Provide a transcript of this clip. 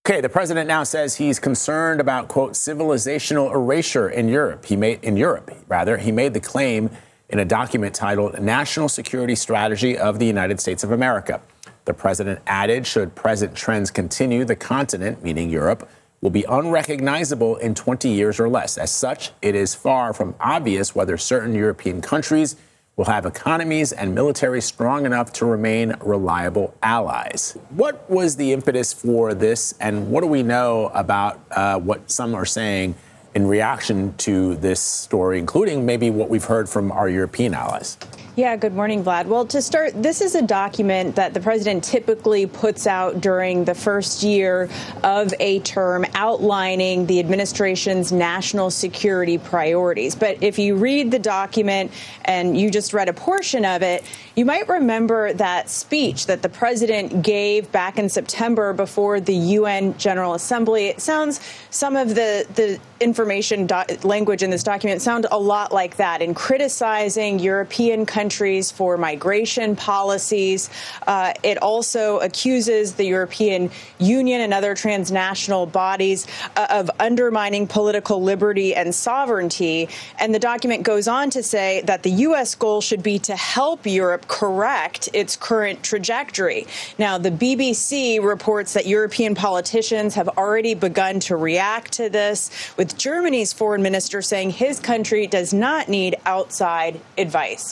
Okay, the president now says he's concerned about, quote, civilizational erasure in Europe. He made the claim in a document titled National Security Strategy of the United States of America. The president added, should present trends continue, the continent, meaning Europe, will be unrecognizable in 20 years or less. As such, it is far from obvious whether certain European countries will have economies and military strong enough to remain reliable allies. What was the impetus for this, and what do we know about what some are saying in reaction to this story, including maybe what we've heard from our European allies? Yeah, good morning, Vlad. Well, to start, this is a document that the president typically puts out during the first year of a term outlining the administration's national security priorities. But if you read the document and you just read a portion of it, you might remember that speech that the president gave back in September before the UN General Assembly. It sounds, some of the information language in this document sound a lot like that, in criticizing European countries for migration policies. It also accuses the European Union and other transnational bodies of undermining political liberty and sovereignty. And the document goes on to say that the U.S. goal should be to help Europe correct its current trajectory. Now, the BBC reports that European politicians have already begun to react to this, with Germany's foreign minister saying his country does not need outside advice.